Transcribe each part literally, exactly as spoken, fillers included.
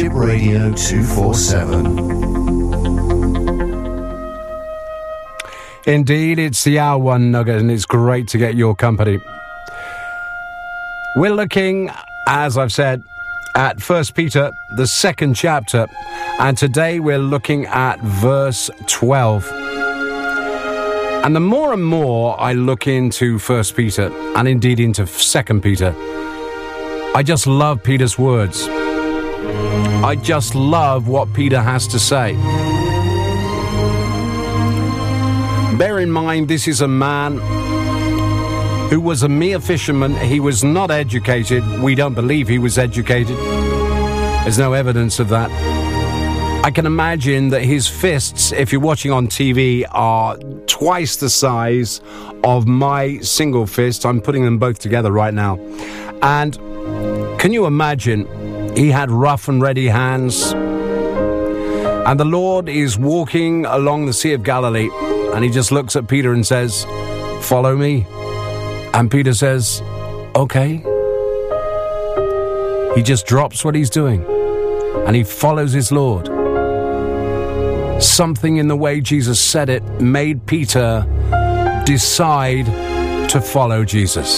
Worship Radio two forty-seven. Indeed, it's the hour one nugget, and it's great to get your company. We're looking, as I've said, at First Peter, the second chapter, and today we're looking at verse twelve. And the more and more I look into First Peter, and indeed into Second Peter, I just love Peter's words. I just love what Peter has to say. Bear in mind, this is a man who was a mere fisherman. He was not educated. We don't believe he was educated. There's no evidence of that. I can imagine that his fists, if you're watching on T V, are twice the size of my single fist. I'm putting them both together right now. And can you imagine, he had rough and ready hands. And the Lord is walking along the Sea of Galilee, and he just looks at Peter and says, "Follow me." And Peter says, "Okay." He just drops what he's doing, and he follows his Lord. Something in the way Jesus said it made Peter decide to follow Jesus.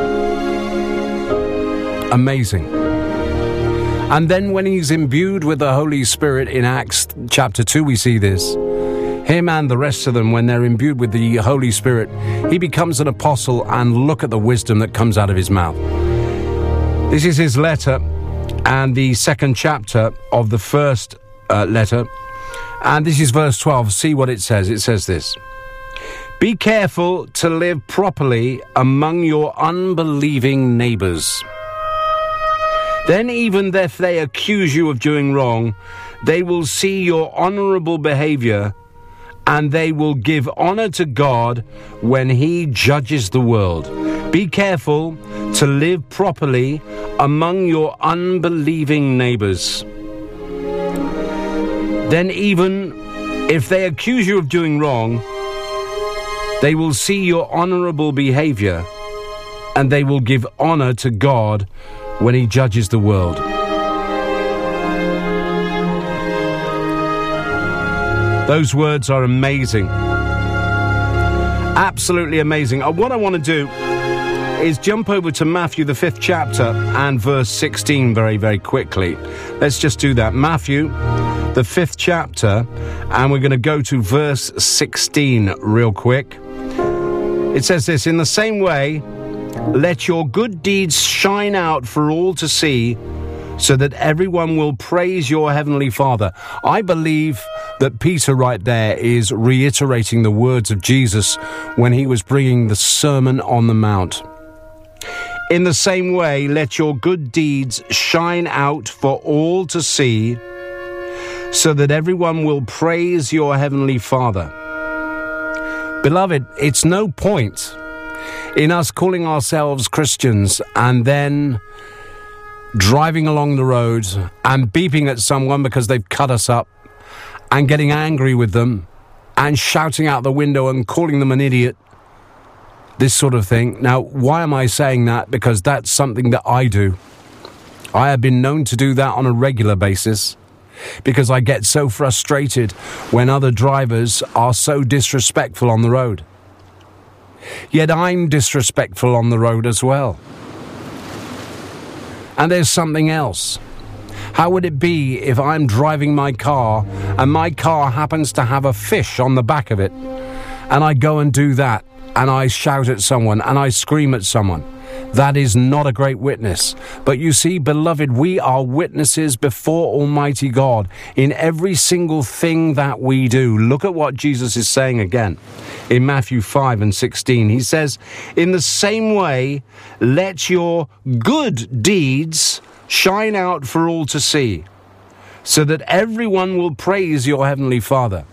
Amazing. And then when he's imbued with the Holy Spirit in Acts chapter two, we see this. Him and the rest of them, when they're imbued with the Holy Spirit, he becomes an apostle, and look at the wisdom that comes out of his mouth. This is his letter and the second chapter of the first uh, letter. And this is verse twelve. See what it says. It says this: "Be careful to live properly among your unbelieving neighbors. Then even if they accuse you of doing wrong, they will see your honorable behavior, and they will give honor to God when he judges the world. Be careful to live properly among your unbelieving neighbors. Then even if they accuse you of doing wrong, they will see your honorable behavior, and they will give honor to God when he judges the world." Those words are amazing. Absolutely amazing. Uh, what I want to do is jump over to Matthew, the fifth chapter, and verse sixteen very, very quickly. Let's just do that. Matthew, the fifth chapter, and we're going to go to verse sixteen real quick. It says this: "In the same way, let your good deeds shine out for all to see, so that everyone will praise your heavenly Father." I believe that Peter right there is reiterating the words of Jesus when he was bringing the Sermon on the Mount. "In the same way, let your good deeds shine out for all to see, so that everyone will praise your heavenly Father." Beloved, it's no point in us calling ourselves Christians and then driving along the road and beeping at someone because they've cut us up, and getting angry with them and shouting out the window and calling them an idiot, this sort of thing. Now, why am I saying that? Because that's something that I do. I have been known to do that on a regular basis, because I get so frustrated when other drivers are so disrespectful on the road. Yet I'm disrespectful on the road as well. And there's something else. How would it be if I'm driving my car and my car happens to have a fish on the back of it, and I go and do that, and I shout at someone and I scream at someone? That is not a great witness. But you see, beloved, we are witnesses before Almighty God in every single thing that we do. Look at what Jesus is saying again in Matthew five and sixteen. He says, "In the same way, let your good deeds shine out for all to see, so that everyone will praise your heavenly Father."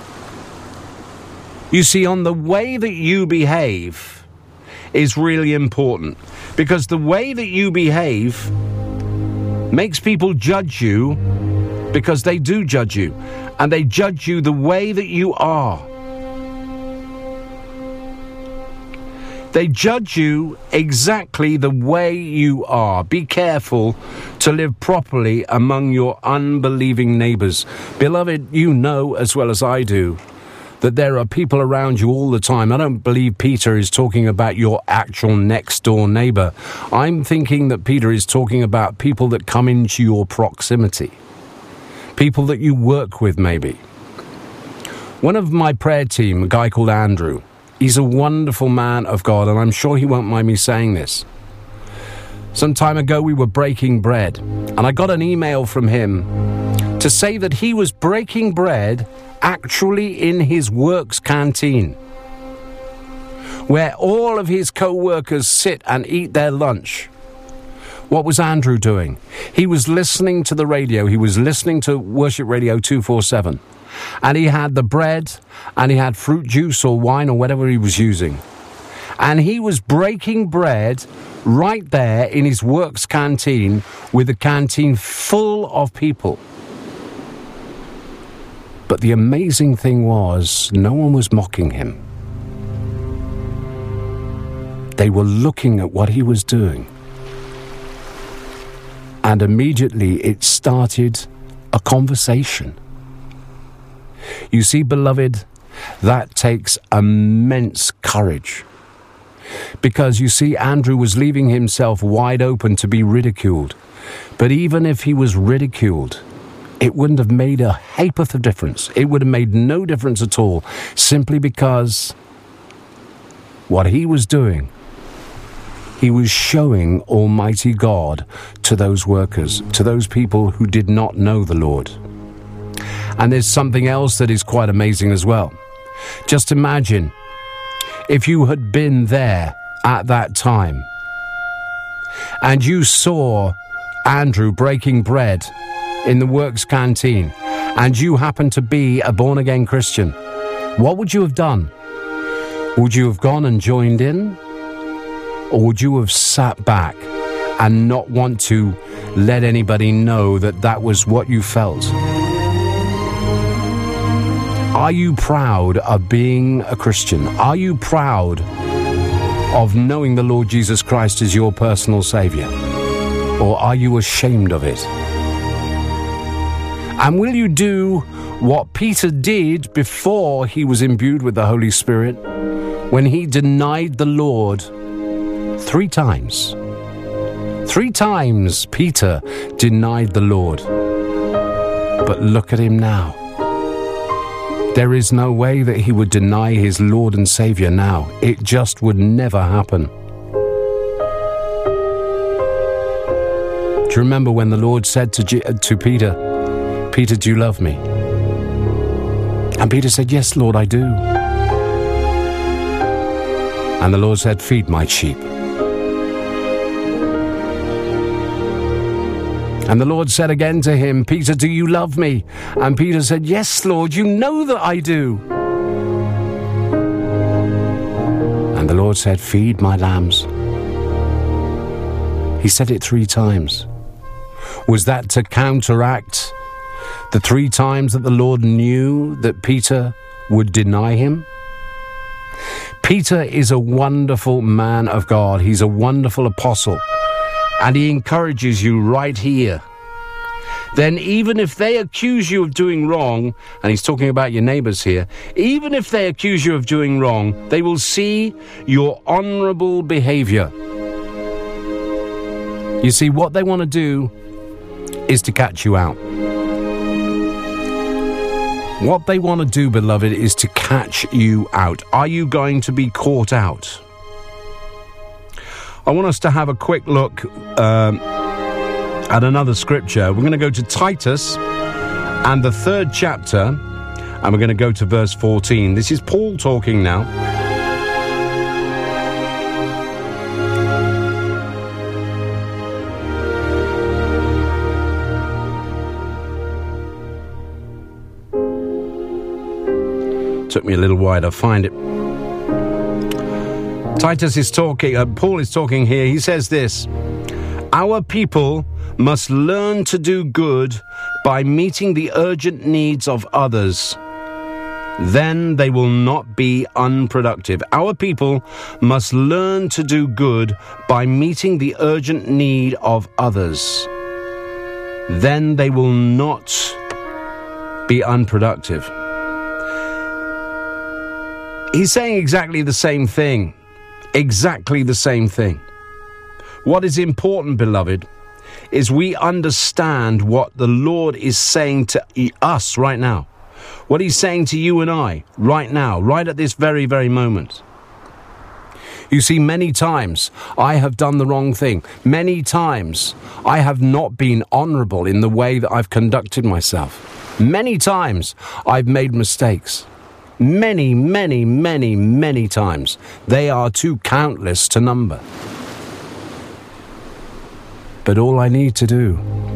You see, on the way that you behave is really important, because the way that you behave makes people judge you, because they do judge you, and they judge you the way that you are. They judge you exactly the way you are. Be careful to live properly among your unbelieving neighbors. Beloved, you know as well as I do that there are people around you all the time. I don't believe Peter is talking about your actual next door neighbor. I'm thinking that Peter is talking about people that come into your proximity. People that you work with, maybe. One of my prayer team, a guy called Andrew, he's a wonderful man of God, and I'm sure he won't mind me saying this. Some time ago, we were breaking bread, and I got an email from him to say that he was breaking bread actually in his works canteen, where all of his co-workers sit and eat their lunch. What was Andrew doing? He was listening to the radio. He was listening to Worship Radio two forty-seven. And he had the bread, and he had fruit juice or wine or whatever he was using. And he was breaking bread right there in his works canteen, with the canteen full of people. But the amazing thing was, no one was mocking him. They were looking at what he was doing. And immediately it started a conversation. You see, beloved, that takes immense courage. Because you see, Andrew was leaving himself wide open to be ridiculed. But even if he was ridiculed, it wouldn't have made a ha'porth of difference. It would have made no difference at all, simply because what he was doing, he was showing Almighty God to those workers, to those people who did not know the Lord. And there's something else that is quite amazing as well. Just imagine if you had been there at that time and you saw Andrew breaking bread in the works canteen and you happened to be a born-again Christian. What would you have done? Would you have gone and joined in? Or would you have sat back and not want to let anybody know that that was what you felt? Are you proud of being a Christian? Are you proud of knowing the Lord Jesus Christ as your personal Savior? Or are you ashamed of it? And will you do what Peter did before he was imbued with the Holy Spirit, when he denied the Lord three times? Three times Peter denied the Lord. But look at him now. There is no way that he would deny his Lord and Savior now. It just would never happen. Do you remember when the Lord said to, G- to Peter, Peter, do you love me? And Peter said, yes, Lord, I do. And the Lord said, feed my sheep. And the Lord said again to him, Peter, do you love me? And Peter said, yes, Lord, you know that I do. And the Lord said, feed my lambs. He said it three times. Was that to counteract the three times that the Lord knew that Peter would deny him? Peter is a wonderful man of God. He's a wonderful apostle. And he encourages you right here. Then even if they accuse you of doing wrong, and he's talking about your neighbors here, even if they accuse you of doing wrong, they will see your honorable behavior. You see, what they want to do is to catch you out. What they want to do, beloved, is to catch you out. Are you going to be caught out? I want us to have a quick look um, at another scripture. We're going to go to Titus and the third chapter, and we're going to go to verse fourteen. This is Paul talking now. Took me a little while to find it. Titus is talking, uh, Paul is talking here. He says this, our people must learn to do good by meeting the urgent needs of others. then they will not be unproductive. Our people must learn to do good by meeting the urgent need of others. Then they will not be unproductive. He's saying exactly the same thing. Exactly the same thing. What is important, beloved, is we understand what the Lord is saying to us right now. What he's saying to you and I right now, right at this very, very moment. You see, many times I have done the wrong thing. Many times I have not been honorable in the way that I've conducted myself. Many times I've made mistakes. Many, many, many, many times. They are too countless to number. But all I need to do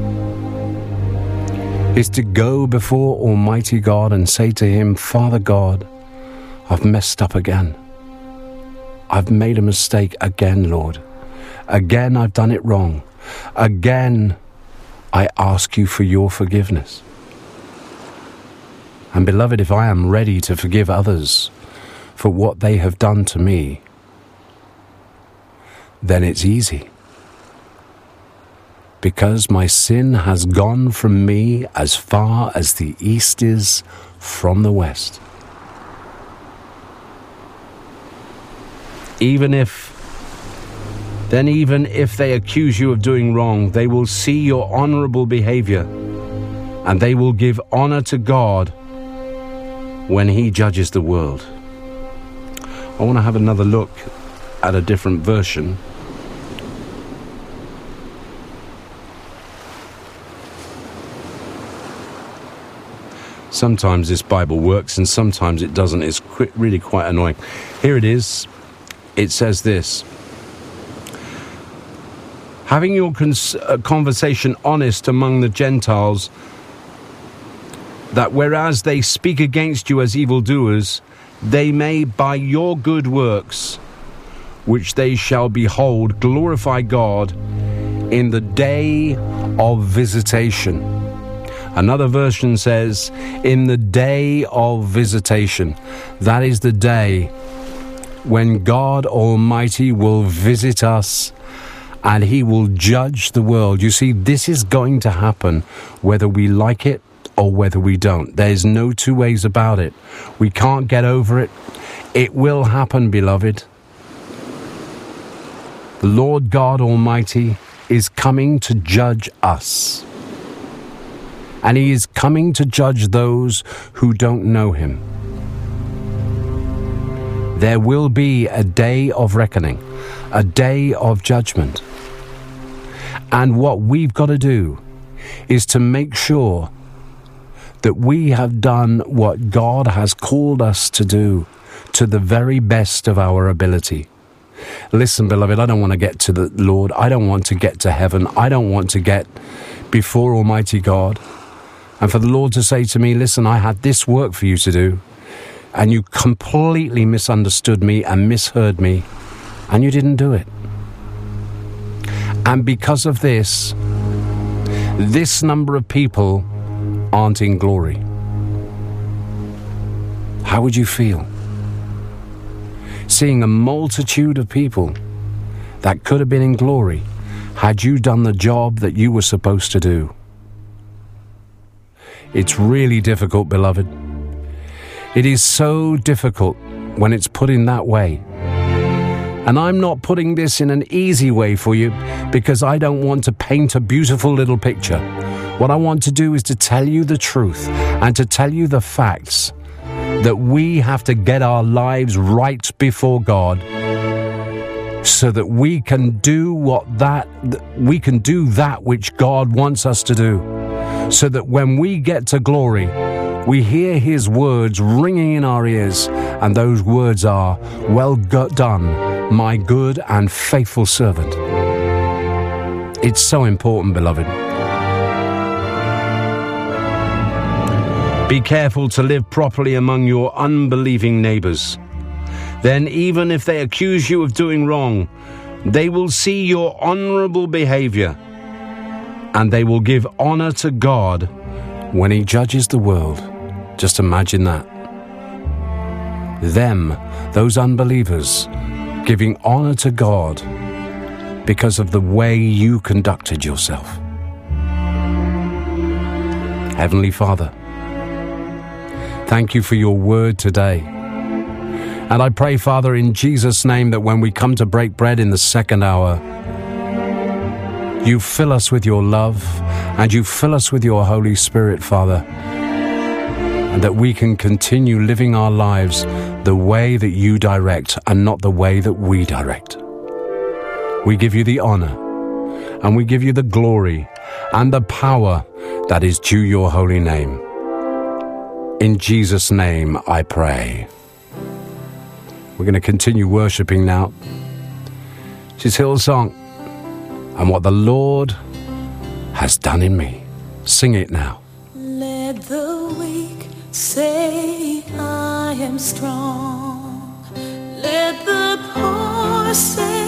is to go before Almighty God and say to him, Father God, I've messed up again. I've made a mistake again, Lord. Again, I've done it wrong. Again, I ask you for your forgiveness. And beloved, if I am ready to forgive others for what they have done to me, then it's easy. Because my sin has gone from me as far as the east is from the west. Even if, then even if they accuse you of doing wrong, they will see your honorable behavior, and they will give honor to God when he judges the world. I want to have another look at a different version. Sometimes this Bible works and sometimes it doesn't. It's qu- really quite annoying. Here it is. It says this. Having your cons- uh, conversation honest among the Gentiles, that whereas they speak against you as evildoers, they may by your good works, which they shall behold, glorify God in the day of visitation. Another version says, in the day of visitation. That is the day when God Almighty will visit us and he will judge the world. You see, this is going to happen whether we like it or whether we don't. There's no two ways about it. We can't get over it. It will happen, beloved. The Lord God Almighty is coming to judge us. And he is coming to judge those who don't know him. There will be a day of reckoning, a day of judgment. And what we've got to do is to make sure that we have done what God has called us to do to the very best of our ability. Listen, beloved, I don't want to get to the Lord. I don't want to get to heaven. I don't want to get before Almighty God. And for the Lord to say to me, listen, I had this work for you to do, and you completely misunderstood me and misheard me, and you didn't do it. And because of this, this number of people aren't in glory. How would you feel? Seeing a multitude of people that could have been in glory had you done the job that you were supposed to do. It's really difficult, beloved. It is so difficult when it's put in that way. And I'm not putting this in an easy way for you because I don't want to paint a beautiful little picture. What I want to do is to tell you the truth and to tell you the facts that we have to get our lives right before God so that we can do what that we can do that which God wants us to do. So that when we get to glory, we hear his words ringing in our ears, and those words are, well done, my good and faithful servant. It's so important, beloved. Be careful to live properly among your unbelieving neighbors. Then even if they accuse you of doing wrong, they will see your honorable behavior, and they will give honor to God when he judges the world. Just imagine that. them, those unbelievers, giving honor to God because of the way you conducted yourself. Heavenly Father, thank you for your word today. And I pray, Father, in Jesus' name, that when we come to break bread in the second hour, you fill us with your love and you fill us with your Holy Spirit, Father, and that we can continue living our lives the way that you direct and not the way that we direct. We give you the honor and we give you the glory and the power that is due your holy name. In Jesus' name I pray. We're going to continue worshiping now. This is Hillsong and What the Lord Has Done in Me. Sing it now. Let the weak say I am strong. Let the poor say